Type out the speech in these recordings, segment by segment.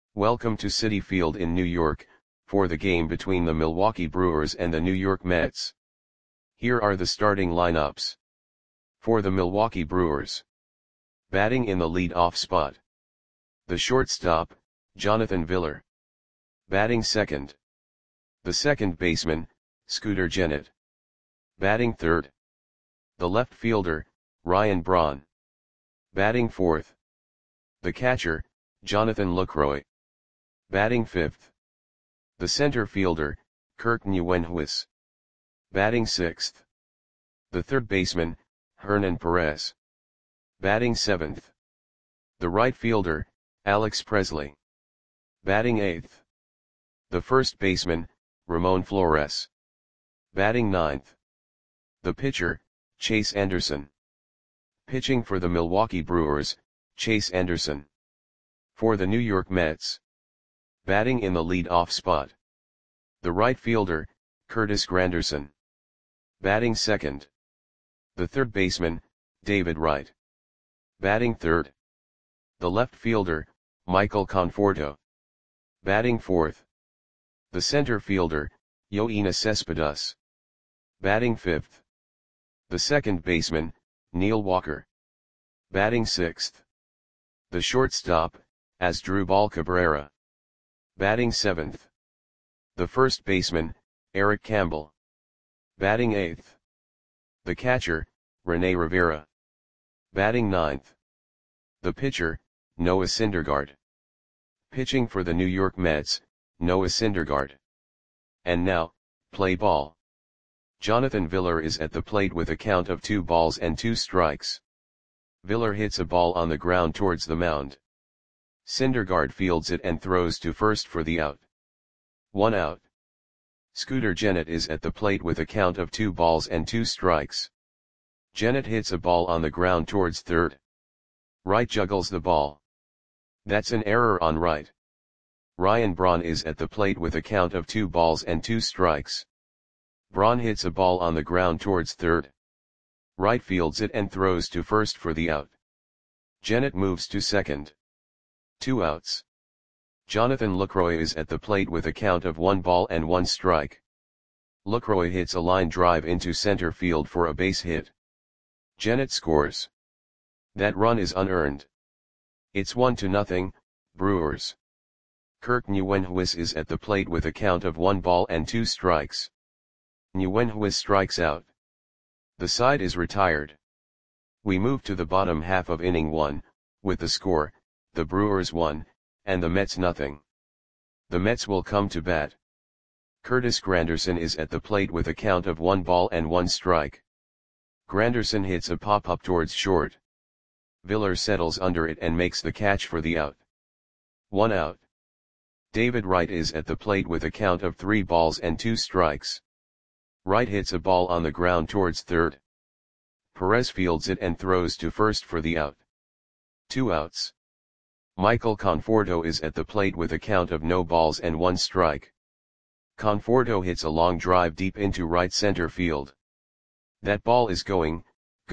Welcome to Citi Field in New York, for the game between the Milwaukee Brewers and the New York Mets. Here are the starting lineups. For the Milwaukee Brewers. Batting in the lead-off spot. The shortstop, Jonathan Villar. Batting second. The second baseman, Scooter Gennett. Batting third. The left fielder, Ryan Braun. Batting fourth. The catcher, Jonathan Lucroy. Batting fifth. The center fielder, Kirk Nieuwenhuis. Batting sixth. The third baseman, Hernan Perez. Batting seventh. The right fielder, Alex Presley. Batting eighth. The first baseman, Ramon Flores. Batting ninth. The pitcher, Chase Anderson. Pitching for the Milwaukee Brewers, Chase Anderson. For the New York Mets. Batting in the lead-off spot. The right fielder, Curtis Granderson. Batting second. The third baseman, David Wright. Batting third. The left fielder, Michael Conforto. Batting fourth. The center fielder, Yoenis Cespedes. Batting fifth. The second baseman, Neil Walker. Batting sixth. The shortstop, Asdrubal Cabrera. Batting seventh. The first baseman, Eric Campbell. Batting eighth. The catcher, Rene Rivera. Batting ninth. The pitcher, Noah Syndergaard. Pitching for the New York Mets, Noah Syndergaard. And now, play ball. Jonathan Villar is at the plate with a count of 2 balls and 2 strikes. Villar hits a ball on the ground towards the mound. Syndergaard fields it and throws to first for the out. 1 out. Scooter Gennett is at the plate with a count of 2 balls and 2 strikes. Gennett hits a ball on the ground towards third. Wright juggles the ball. That's an error on Wright. Ryan Braun is at the plate with a count of 2 balls and 2 strikes. Braun hits a ball on the ground towards third. Wright fields it and throws to first for the out. Gennett moves to second. 2 outs. Jonathan Lucroy is at the plate with a count of 1 ball and 1 strike. Lucroy hits a line drive into center field for a base hit. Gennett scores. That run is unearned. It's 1-0, Brewers. Kirk Nieuwenhuis is at the plate with a count of 1 ball and 2 strikes. Nieuwenhuis strikes out. The side is retired. We move to the bottom half of inning 1, with the score, the Brewers 1, and the Mets 0. The Mets will come to bat. Curtis Granderson is at the plate with a count of 1 ball and 1 strike. Granderson hits a pop-up towards short. Villar settles under it and makes the catch for the out. 1 out. David Wright is at the plate with a count of 3 balls and 2 strikes. Wright hits a ball on the ground towards third. Perez fields it and throws to first for the out. 2 outs. Michael Conforto is at the plate with a count of no balls and 1 strike. Conforto hits a long drive deep into right center field. That ball is gone.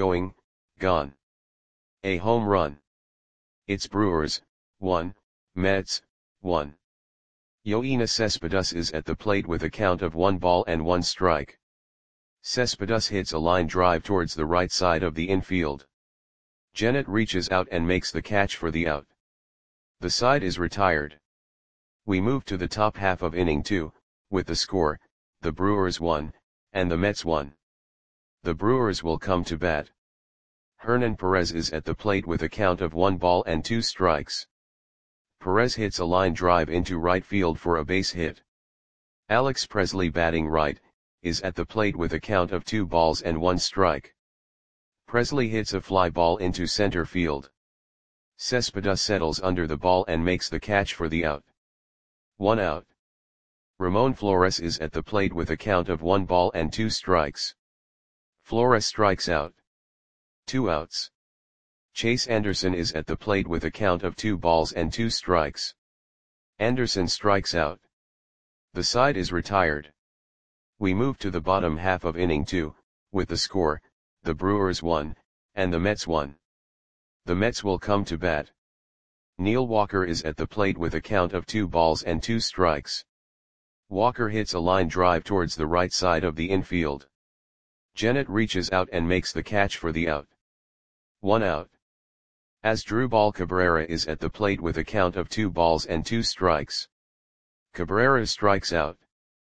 A home run. It's Brewers 1, Mets 1. Yoenis Cespedes is at the plate with a count of 1 ball and 1 strike. Cespedes hits a line drive towards the right side of the infield. Gennett reaches out and makes the catch for the out. The side is retired. We move to the top half of inning 2, with the score, the Brewers 1, and the Mets 1. The Brewers will come to bat. Hernan Perez is at the plate with a count of 1 ball and 2 strikes. Perez hits a line drive into right field for a base hit. Alex Presley, batting right, is at the plate with a count of 2 balls and 1 strike. Presley hits a fly ball into center field. Cespedes settles under the ball and makes the catch for the out. 1 out. Ramon Flores is at the plate with a count of 1 ball and 2 strikes. Flores strikes out. 2 outs. Chase Anderson is at the plate with a count of 2 balls and 2 strikes. Anderson strikes out. The side is retired. We move to the bottom half of inning 2, with the score, the Brewers 1, and the Mets 1. The Mets will come to bat. Neil Walker is at the plate with a count of 2 balls and 2 strikes. Walker hits a line drive towards the right side of the infield. Gennett reaches out and makes the catch for the out. 1 out. Asdrubal Cabrera is at the plate with a count of 2 balls and 2 strikes. Cabrera strikes out.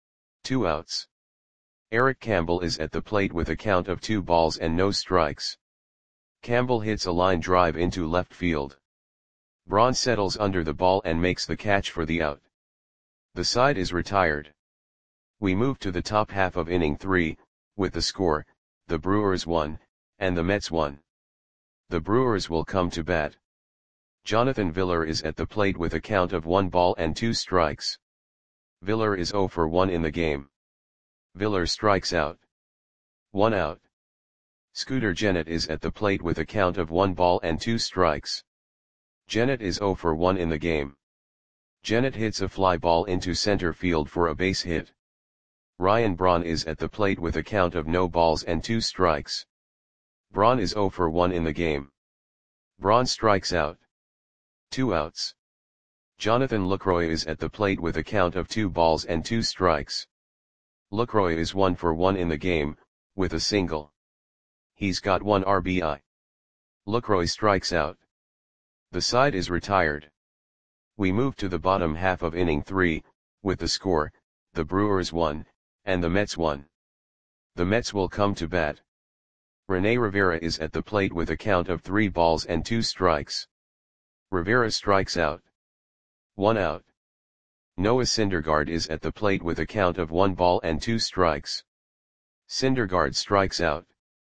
2 outs. Eric Campbell is at the plate with a count of 2 balls and no strikes. Campbell hits a line drive into left field. Braun settles under the ball and makes the catch for the out. The side is retired. We move to the top half of inning 3, with the score, the Brewers 1, and the Mets 1. The Brewers will come to bat. Jonathan Villar is at the plate with a count of 1 ball and 2 strikes. Villar is 0 for 1 in the game. Villar strikes out. 1 out. Scooter Gennett is at the plate with a count of 1 ball and 2 strikes. Gennett is 0 for 1 in the game. Gennett hits a fly ball into center field for a base hit. Ryan Braun is at the plate with a count of no balls and 2 strikes. Braun is 0 for 1 in the game. Braun strikes out. 2 outs. Jonathan Lucroy is at the plate with a count of 2 balls and 2 strikes. Lucroy is 1 for 1 in the game, with a single. He's got 1 RBI. Lucroy strikes out. The side is retired. We move to the bottom half of inning 3, with the score, the Brewers 1, and the Mets 1. The Mets will come to bat. Rene Rivera is at the plate with a count of 3 balls and 2 strikes. Rivera strikes out. 1 out. Noah Syndergaard is at the plate with a count of 1 ball and 2 strikes. Syndergaard strikes out.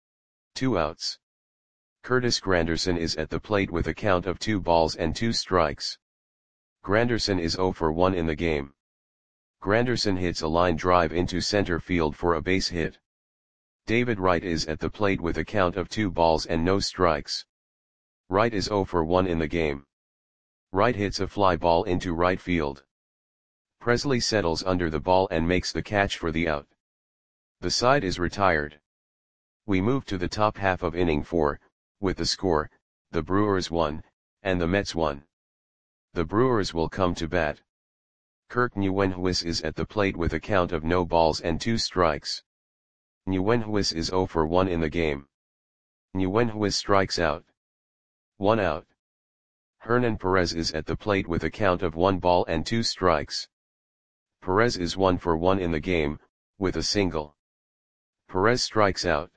2 outs. Curtis Granderson is at the plate with a count of 2 balls and 2 strikes. Granderson is 0 for 1 in the game. Granderson hits a line drive into center field for a base hit. David Wright is at the plate with a count of 2 balls and no strikes. Wright is 0 for 1 in the game. Wright hits a fly ball into right field. Presley settles under the ball and makes the catch for the out. The side is retired. We move to the top half of inning 4, with the score, the Brewers 1, and the Mets 1. The Brewers will come to bat. Kirk Nieuwenhuis is at the plate with a count of no balls and 2 strikes. Nieuwenhuis is 0 for 1 in the game. Nieuwenhuis strikes out. 1 out. Hernan Perez is at the plate with a count of 1 ball and 2 strikes. Perez is 1 for 1 in the game, with a single. Perez strikes out.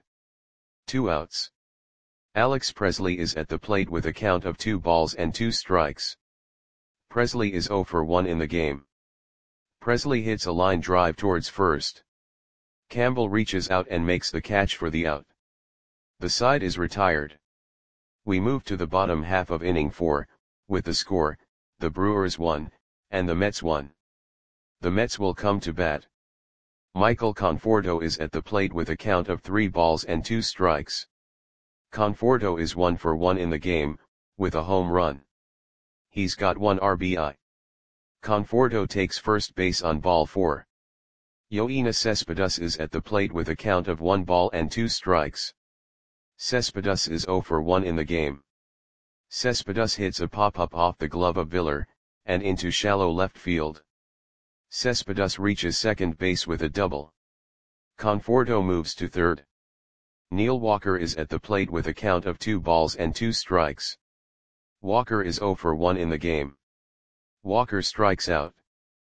2 outs. Alex Presley is at the plate with a count of 2 balls and 2 strikes. Presley is 0 for 1 in the game. Presley hits a line drive towards first. Campbell reaches out and makes the catch for the out. The side is retired. We move to the bottom half of inning 4, with the score, the Brewers 1, and the Mets 1. The Mets will come to bat. Michael Conforto is at the plate with a count of 3 balls and 2 strikes. Conforto is 1 for 1 in the game, with a home run. He's got 1 RBI. Conforto takes first base on ball 4. Yoenis Cespedes is at the plate with a count of 1 ball and 2 strikes. Cespedes is 0 for 1 in the game. Cespedes hits a pop-up off the glove of Villar, and into shallow left field. Cespedes reaches second base with a double. Conforto moves to third. Neil Walker is at the plate with a count of 2 balls and 2 strikes. Walker is 0 for 1 in the game. Walker strikes out.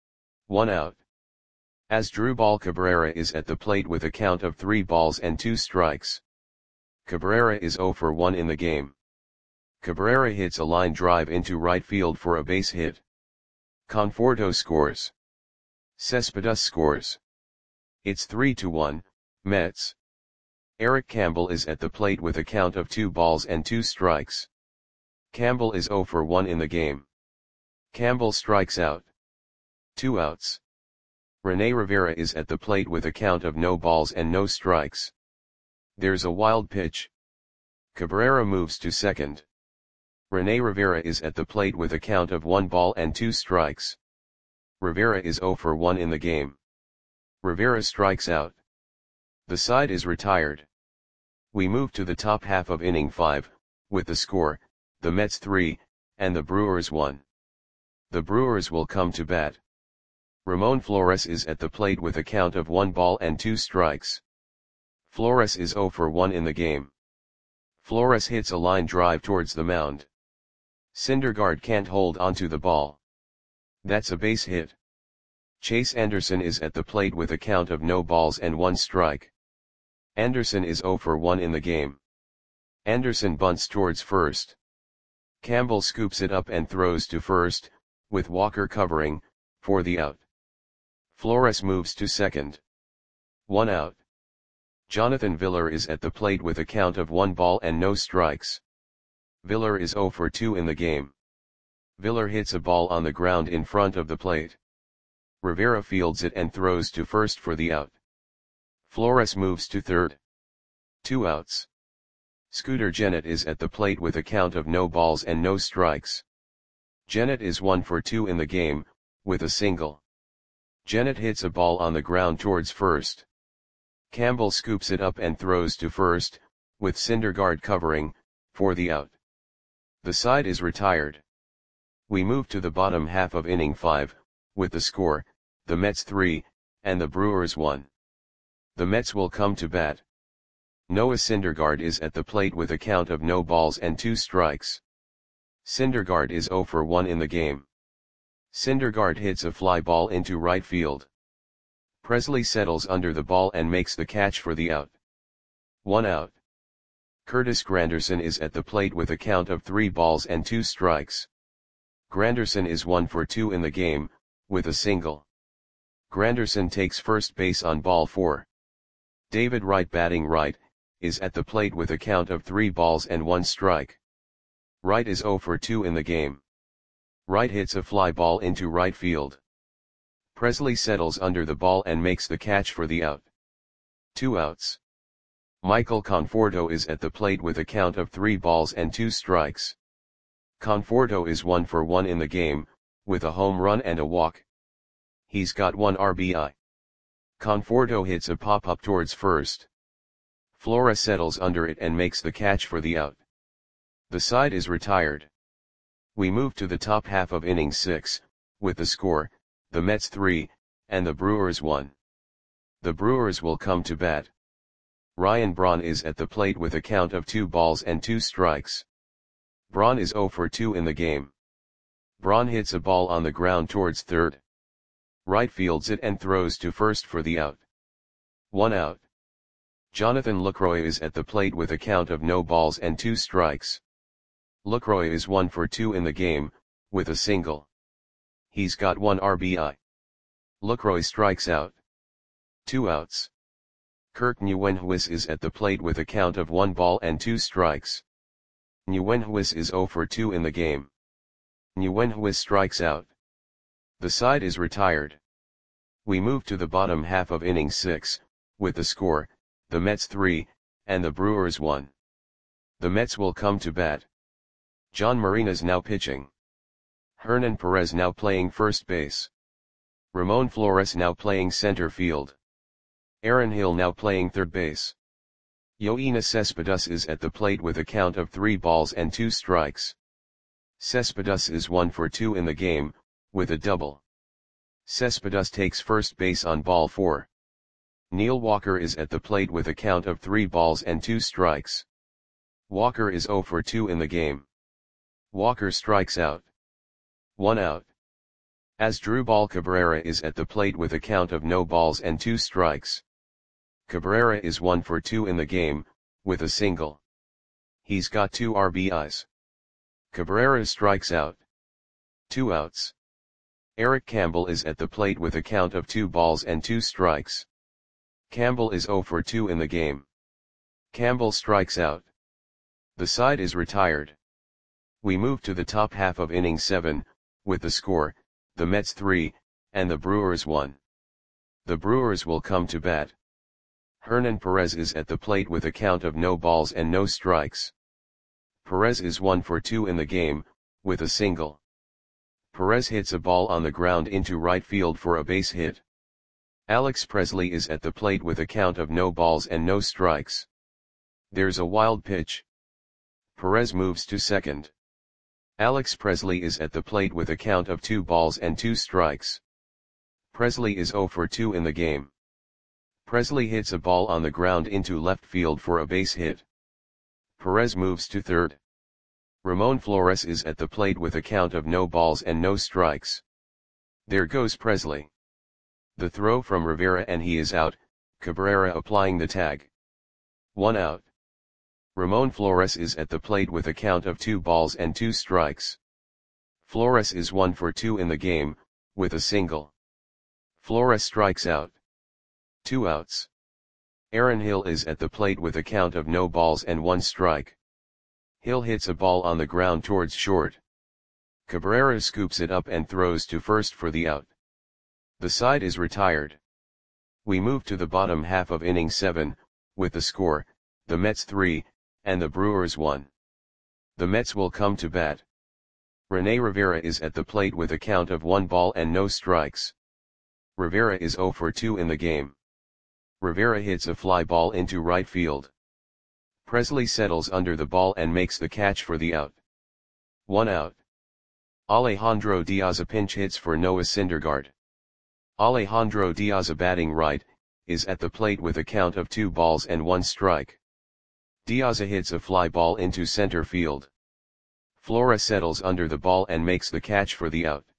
1 out. Asdrubal Cabrera is at the plate with a count of 3 balls and 2 strikes. Cabrera is 0 for 1 in the game. Cabrera hits a line drive into right field for a base hit. Conforto scores. Cespedes scores. It's 3-1, Mets. Eric Campbell is at the plate with a count of 2 balls and 2 strikes. Campbell is 0 for 1 in the game. Campbell strikes out. 2 outs. Rene Rivera is at the plate with a count of no balls and no strikes. There's a wild pitch. Cabrera moves to second. Rene Rivera is at the plate with a count of 1 ball and 2 strikes. Rivera is 0 for 1 in the game. Rivera strikes out. The side is retired. We move to the top half of inning 5, with the score, the Mets 3, and the Brewers 1. The Brewers will come to bat. Ramon Flores is at the plate with a count of 1 ball and 2 strikes. Flores is 0 for 1 in the game. Flores hits a line drive towards the mound. Syndergaard can't hold onto the ball. That's a base hit. Chase Anderson is at the plate with a count of no balls and 1 strike. Anderson is 0 for 1 in the game. Anderson bunts towards first. Campbell scoops it up and throws to first, with Walker covering, for the out. Flores moves to second. 1 out. Jonathan Villar is at the plate with a count of 1 ball and no strikes. Villar is 0 for 2 in the game. Villar hits a ball on the ground in front of the plate. Rivera fields it and throws to first for the out. Flores moves to third. 2 outs. Scooter Gennett is at the plate with a count of no balls and no strikes. Gennett is 1 for 2 in the game, with a single. Gennett hits a ball on the ground towards first. Campbell scoops it up and throws to first, with Syndergaard covering, for the out. The side is retired. We move to the bottom half of inning 5, with the score, the Mets 3, and the Brewers 1. The Mets will come to bat. Noah Syndergaard is at the plate with a count of no balls and 2 strikes. Syndergaard is 0 for 1 in the game. Syndergaard hits a fly ball into right field. Presley settles under the ball and makes the catch for the out. 1 out. Curtis Granderson is at the plate with a count of 3 balls and 2 strikes. Granderson is 1 for 2 in the game, with a single. Granderson takes first base on ball 4. David Wright, batting right, is at the plate with a count of 3 balls and 1 strike. Wright is 0 for 2 in the game. Wright hits a fly ball into right field. Presley settles under the ball and makes the catch for the out. 2 outs. Michael Conforto is at the plate with a count of 3 balls and 2 strikes. Conforto is 1 for 1 in the game, with a home run and a walk. He's got 1 RBI. Conforto hits a pop-up towards first. Flores settles under it and makes the catch for the out. The side is retired. We move to the top half of inning 6, with the score, the Mets 3, and the Brewers 1. The Brewers will come to bat. Ryan Braun is at the plate with a count of 2 balls and 2 strikes. Braun is 0 for 2 in the game. Braun hits a ball on the ground towards third. Wright fields it and throws to first for the out. 1 out. Jonathan Lucroy is at the plate with a count of no balls and 2 strikes. Lucroy is 1 for 2 in the game, with a single. He's got 1 RBI. Lucroy strikes out. 2 outs. Kirk Nguyenhuis is at the plate with a count of 1 ball and 2 strikes. Nguyenhuis is 0 for 2 in the game. Nguyenhuis strikes out. The side is retired. We move to the bottom half of inning 6, with the score, the Mets 3, and the Brewers 1. The Mets will come to bat. John Marinas now pitching. Hernan Perez now playing first base. Ramon Flores now playing center field. Aaron Hill now playing third base. Yoenis Cespedes is at the plate with a count of 3 balls and 2 strikes. Cespedes is 1 for 2 in the game, with a double. Cespedes takes first base on ball 4. Neil Walker is at the plate with a count of 3 balls and 2 strikes. Walker is 0 for 2 in the game. Walker strikes out. 1 out. Asdrubal Cabrera is at the plate with a count of no balls and 2 strikes. Cabrera is 1 for 2 in the game, with a single. He's got 2 RBIs. Cabrera strikes out. 2 outs. Eric Campbell is at the plate with a count of 2 balls and 2 strikes. Campbell is 0 for 2 in the game. Campbell strikes out. The side is retired. We move to the top half of inning 7, with the score, the Mets 3, and the Brewers 1. The Brewers will come to bat. Hernan Perez is at the plate with a count of no balls and no strikes. Perez is 1 for 2 in the game, with a single. Perez hits a ball on the ground into right field for a base hit. Alex Presley is at the plate with a count of no balls and no strikes. There's a wild pitch. Perez moves to second. Alex Presley is at the plate with a count of 2 balls and 2 strikes. Presley is 0 for 2 in the game. Presley hits a ball on the ground into left field for a base hit. Perez moves to third. Ramon Flores is at the plate with a count of no balls and no strikes. There goes Presley. The throw from Rivera and he is out, Cabrera applying the tag. 1 out. Ramon Flores is at the plate with a count of 2 balls and 2 strikes. Flores is 1 for 2 in the game, with a single. Flores strikes out. 2 outs. Aaron Hill is at the plate with a count of no balls and 1 strike. Hill hits a ball on the ground towards short. Cabrera scoops it up and throws to first for the out. The side is retired. We move to the bottom half of inning 7, with the score, the Mets 3, and the Brewers 1. The Mets will come to bat. Rene Rivera is at the plate with a count of 1 ball and no strikes. Rivera is 0 for 2 in the game. Rivera hits a fly ball into right field. Presley settles under the ball and makes the catch for the out. 1 out. Alejandro Diaz pinch hits for Noah Syndergaard. Alejandro Diaz batting right, is at the plate with a count of 2 balls and 1 strike. Diaz hits a fly ball into center field. Flores settles under the ball and makes the catch for the out.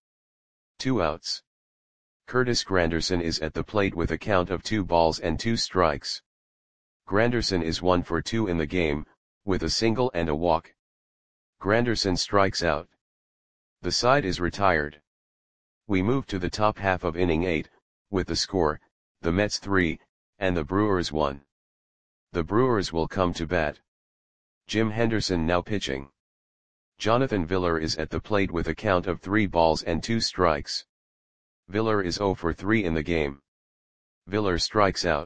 2 outs. Curtis Granderson is at the plate with a count of 2 balls and 2 strikes. Granderson is 1 for 2 in the game, with a single and a walk. Granderson strikes out. The side is retired. We move to the top half of inning 8, with the score, the Mets 3, and the Brewers 1. The Brewers will come to bat. Jim Henderson now pitching. Jonathan Villar is at the plate with a count of 3 balls and 2 strikes. Villar is 0 for 3 in the game. Villar strikes out.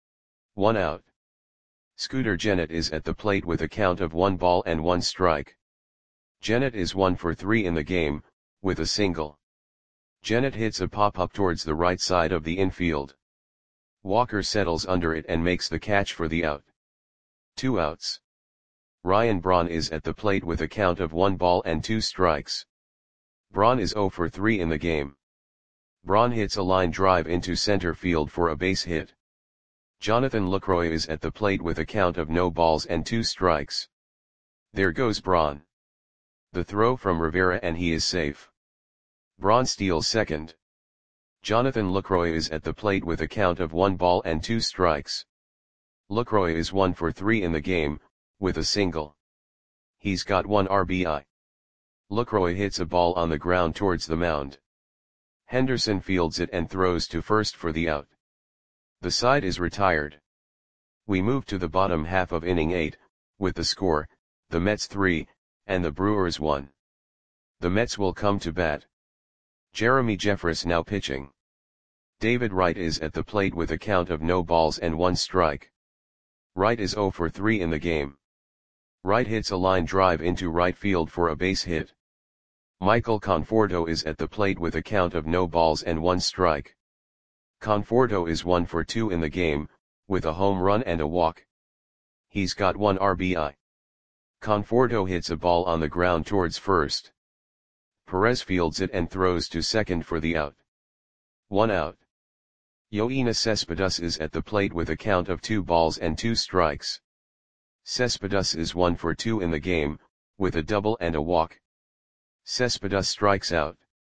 1 out. Scooter Gennett is at the plate with a count of 1 ball and 1 strike. Gennett is 1 for 3 in the game, with a single. Gennett hits a pop-up towards the right side of the infield. Walker settles under it and makes the catch for the out. 2 outs. Ryan Braun is at the plate with a count of 1 ball and 2 strikes. Braun is 0 for 3 in the game. Braun hits a line drive into center field for a base hit. Jonathan Lucroy is at the plate with a count of no balls and 2 strikes. There goes Braun. The throw from Rivera and he is safe. Braun steals second. Jonathan Lucroy is at the plate with a count of 1 ball and 2 strikes. Lucroy is 1 for 3 in the game, with a single. He's got 1 RBI. Lucroy hits a ball on the ground towards the mound. Henderson fields it and throws to first for the out. The side is retired. We move to the bottom half of inning 8, with the score, the Mets 3, and the Brewers 1. The Mets will come to bat. Jeremy Jeffress now pitching. David Wright is at the plate with a count of no balls and 1 strike. Wright is 0 for 3 in the game. Wright hits a line drive into right field for a base hit. Michael Conforto is at the plate with a count of no balls and 1 strike. Conforto is 1 for 2 in the game, with a home run and a walk. He's got 1 RBI. Conforto hits a ball on the ground towards first. Perez fields it and throws to second for the out. 1 out. Yoenis Cespedes is at the plate with a count of 2 balls and 2 strikes. Cespedes is 1 for 2 in the game, with a double and a walk. Cespedes strikes out.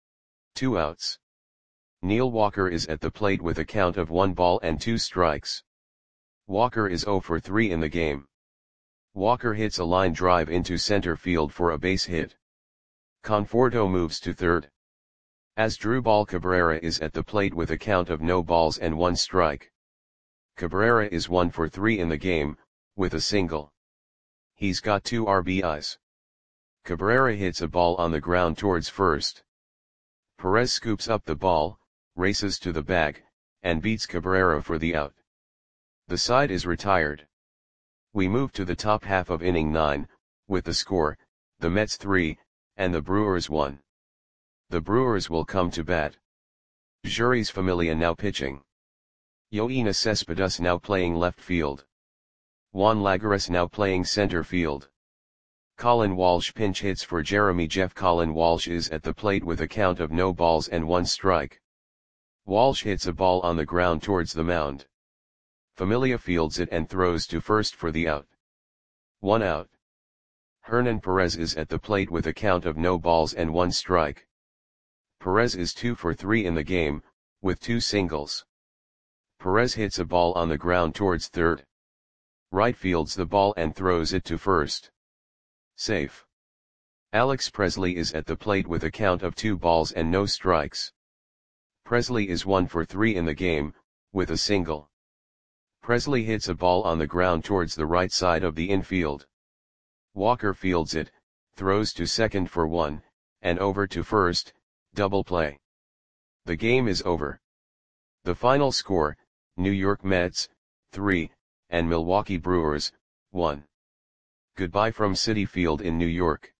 2 outs. Neil Walker is at the plate with a count of 1 ball and 2 strikes. Walker is 0 for 3 in the game. Walker hits a line drive into center field for a base hit. Conforto moves to third. Asdrubal Cabrera is at the plate with a count of no balls and 1 strike. Cabrera is 1 for 3 in the game, with a single. He's got 2 RBIs. Cabrera hits a ball on the ground towards first. Perez scoops up the ball, races to the bag, and beats Cabrera for the out. The side is retired. We move to the top half of inning 9, with the score, the Mets 3, and the Brewers 1. The Brewers will come to bat. Jeurys Familia now pitching. Yoenis Cespedes now playing left field. Juan Lagares now playing center field. Colin Walsh pinch hits for Jeremy Jeff. Colin Walsh is at the plate with a count of no balls and 1 strike. Walsh hits a ball on the ground towards the mound. Familia fields it and throws to first for the out. 1 out. Hernan Perez is at the plate with a count of no balls and 1 strike. Perez is 2 for 3 in the game, with 2 singles. Perez hits a ball on the ground towards third. Right fields the ball and throws it to first. Safe. Alex Presley is at the plate with a count of 2 balls and no strikes. Presley is 1 for 3 in the game, with a single. Presley hits a ball on the ground towards the right side of the infield. Walker fields it, throws to second for 1, and over to first, double play. The game is over. The final score, New York Mets, 3, and Milwaukee Brewers, 1. Goodbye from Citi Field in New York.